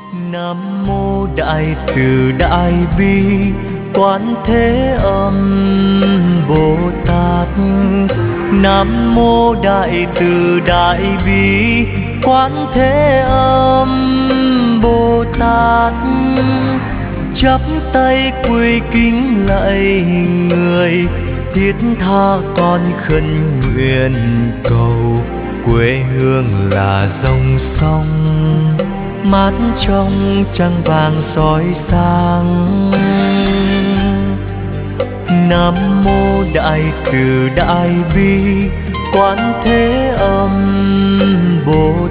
Nam mô Đại Từ Đại Bi Quán Thế Âm Bồ Tát. Nam mô Đại Từ Đại Bi Quán Thế Âm Bồ Tát. Chắp tay quy kính lạy người, thiết tha con khấn nguyện cầu. Quê hương là dòng sông mát trong trăng vàng soi sáng. Nam mô Đại Từ Đại Bi Quán Thế Âm Bồ